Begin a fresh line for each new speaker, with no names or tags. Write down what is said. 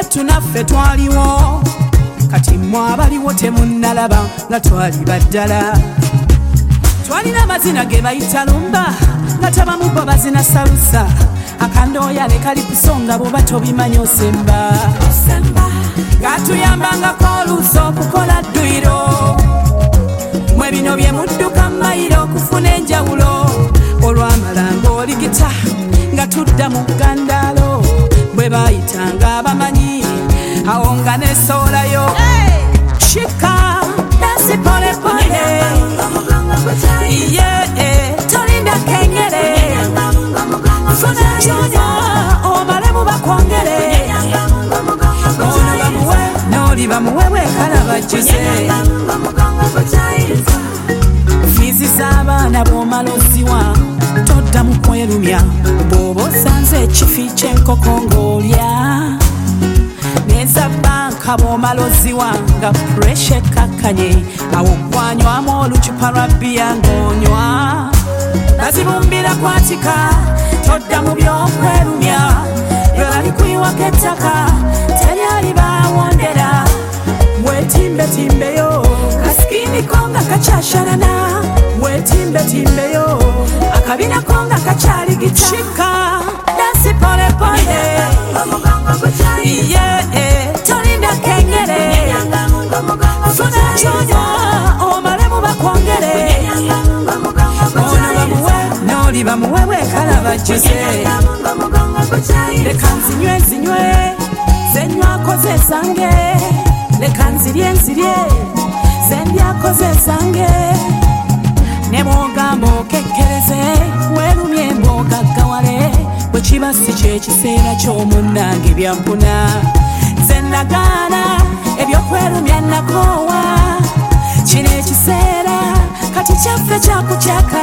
wattu naffe twaliwo kati mmwe abaliwo temunnalaba nga twali baddala twalina amazina ge bayita lumba nga tabamu bo bazina salusa akandooya ne kali kusonga bwoba tobimanyi osemba gatuyambangako oluusi okukola dduyiro mwe bino bye mudduka mayiro okufuna enjawulo olwamalanga oligita nga tudda mu gandalo bwe bayitanga abamanyi awo nga nesoolayo shika dansi polepole tolinda kengere funa kyonya omale mu bakwongere noli bamuwe bwekala bajjuze fiizi z'abaana bw'omala oziwa toddamu kwerumya bw'oba osanze ekifi ky'enkoko ng'olya neza banka bw'omala oziwa nga puresha ekkakkanye awo gwanywamu olucupa lwa bbiya ng'onywa bazibumbira kwatika todda mu by'okwerumya byolabikuyiwako ettaka teryali bawondera wetimbetimbeyo kasikindiko nga kakyashalana wetimbetimbeyo akabinako nga kakyaligita shika dansi polepole tolinda kengere funa kyonya omale mu bakwongere ono bamuwe noli bamuwe bwekala bajjuze leka nzinywe zenywako zesange leka nzirye zendyako zesange ne bwogamba okekkereze werumye mbogaggawale bwe kiba si kyekiseera ky'omunnange byampuna nze nagaana ebyokwerumya nakoowa kino ekiseera kati kyaffe kyakukyaka